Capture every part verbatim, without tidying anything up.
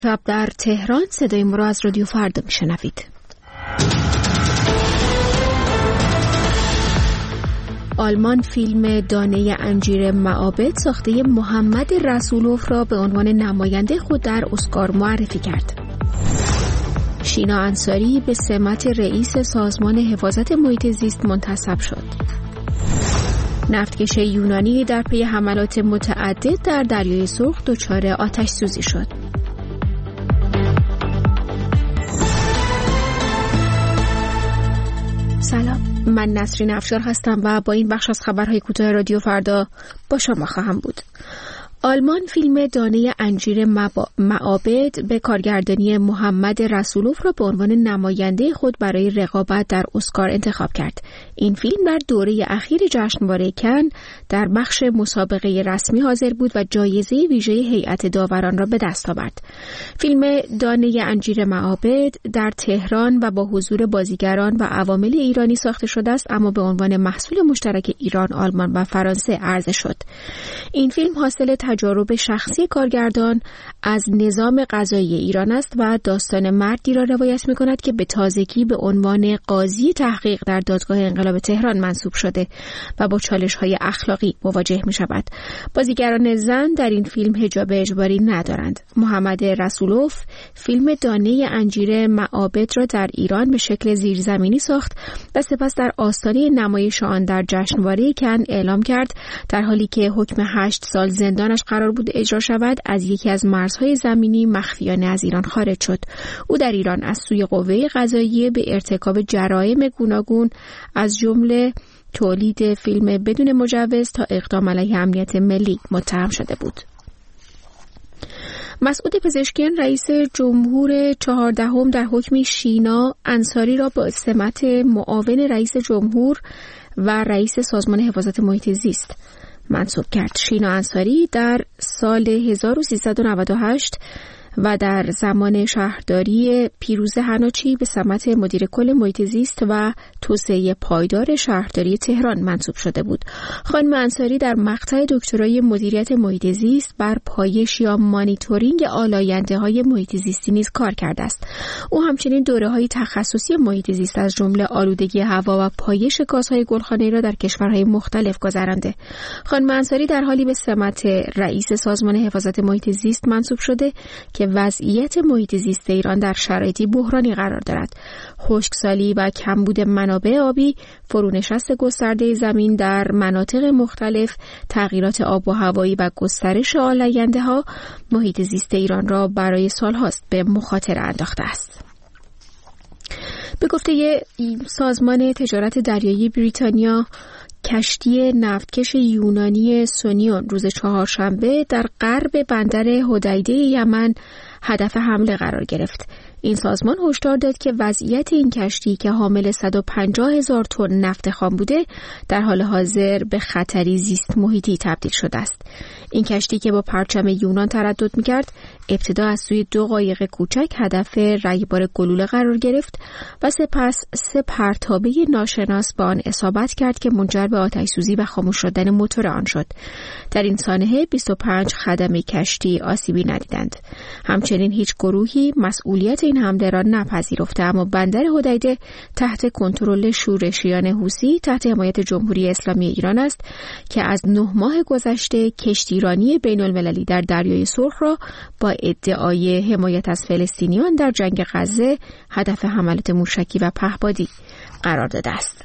شب در تهران صدای ما را از رادیو فردا میشنوید. آلمان فیلم دانه انجیر معابد ساخته محمد رسولوف را به عنوان نماینده خود در اسکار معرفی کرد. شینا انصاری به سمت رئیس سازمان حفاظت محیط زیست منتصب شد. نفتکش یونانی در پی حملات متعدد در دریای سرخ دچار آتش سوزی شد. سلام، من نسرین افشار هستم و با این بخش از خبرهای کوتاه رادیو فردا با شما خواهم بود. آلمان فیلم دانه انجیر معابد به کارگردانی محمد رسولوف را به عنوان نماینده خود برای رقابت در اسکار انتخاب کرد. این فیلم در دوره اخیر جشنواره کن در بخش مسابقه رسمی حاضر بود و جایزه ویژه هیئت داوران را به دست آورد. فیلم دانه انجیر معابد در تهران و با حضور بازیگران و عوامل ایرانی ساخته شده است، اما به عنوان محصول مشترک ایران، آلمان و فرانسه عرضه شد. این فیلم حاصل تجارب شخصی کارگردان از نظام قضایی ایران است و داستان مردی را روایت می‌کند که به تازگی به عنوان قاضی تحقیق در دادگاه انقلاب تهران منصوب شده و با چالش‌های اخلاقی مواجه می‌شود. بازیگران زن در این فیلم حجاب اجباری ندارند. محمد رسولوف فیلم دانه انجیر معابد را در ایران به شکل زیرزمینی ساخت و سپس در آستانه نمایش آن در جشنواره کن اعلام کرد در حالی که حکم هشت سال زندانش قرار بود اجرا شود، از یکی از مرزهای زمینی مخفیانه از ایران خارج شد. او در ایران از سوی قوه قضاییه به ارتکاب جرایم گوناگون از جمله تولید فیلم بدون مجوز تا اقدام علیه امنیت ملی متهم شده بود. مسعود پزشکیان رئیس جمهور چهاردهم در حکم شینا انصاری را به سمت معاون رئیس جمهور و رئیس سازمان حفاظت محیط زیست منصوب کرد. شینا انصاری در سال هزار و سیصد و نود و هشت و در زمان شهرداری پیروز حناچی به سمت مدیر کل محیط زیست و توسعه پایدار شهرداری تهران منصوب شده بود. خانم انصاری در مقطع دکترای مدیریت محیط زیست بر پایش یا مانیتورینگ آلاینده‌های محیط زیستی نیز کار کرده است. او همچنین دوره‌های تخصصی محیط زیست از جمله آلودگی هوا و پایش گازهای گلخانه‌ای را در کشورهای مختلف گذرانده. خانم انصاری در حالی به سمت رئیس سازمان حفاظت محیط زیست منصوب شده که وضعیت محیط زیست ایران در شرایطی بحرانی قرار دارد. خشکسالی و کمبود منابع آبی، فرونشست گسترده زمین در مناطق مختلف، تغییرات آب و هوایی و گسترش آلاینده‌ها محیط زیست ایران را برای سال‌هاست به مخاطره انداخته است. به گفته سازمان تجارت دریایی بریتانیا، کشتی نفتکش یونانی سونیون روز چهارشنبه در غرب بندر حدیده یمن هدف حمله قرار گرفت. این سازمان هشدار داد که وضعیت این کشتی که حامل صد و پنجاه هزار تن نفت خام بوده در حال حاضر به خطری زیست محیطی تبدیل شده است. این کشتی که با پرچم یونان تردد می‌کرد، ابتدا از سوی دو قایق کوچک هدف رگبار گلوله قرار گرفت و سپس سه پرتابه ناشناس به آن اصابت کرد که منجر به آتش سوزی و خاموش شدن موتور آن شد. در این سانحه بیست و پنج خدم کشتی آسیبی ندیدند. همچنین هیچ گروهی مسئولیت این حمله را نپذیرفته، اما بندر حدیده تحت کنترل شورشیان حوثی تحت حمایت جمهوری اسلامی ایران است که از نه ماه گذشته کشتیرانی بین المللی در دریای سرخ را با ادعای حمایت از فلسطینیان در جنگ غزه هدف حملات موشکی و پهپادی قرار داده است.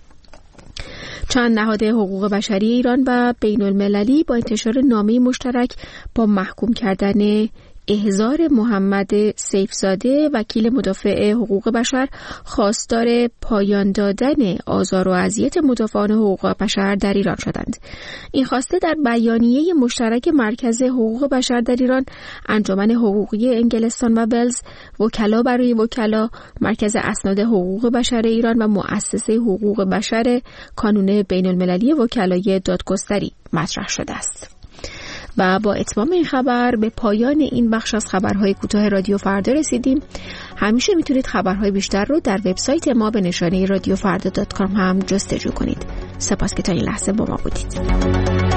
چند نهاد حقوق بشری ایران و بین المللی با انتشار نامه مشترک با محکوم کردن احضار محمد سیفزاده وکیل مدافع حقوق بشر خواستار پایان دادن آزار و اذیت مدافعان حقوق بشر در ایران شدند. این خواسته در بیانیه مشترک مرکز حقوق بشر در ایران، انجمن حقوقی انگلستان و ولز، وکلا برای وکلا، مرکز اسناد حقوق بشر ایران و مؤسسه حقوق بشر کانون بین المللی وکلای دادگستری مطرح شده است. و با اتمام این خبر به پایان این بخش از خبرهای کوتاه رادیو فردا رسیدیم. همیشه میتونید خبرهای بیشتر رو در وبسایت ما به نشانی رادیو فردا دات کام هم جستجو کنید. سپاس که تا این لحظه با ما بودید.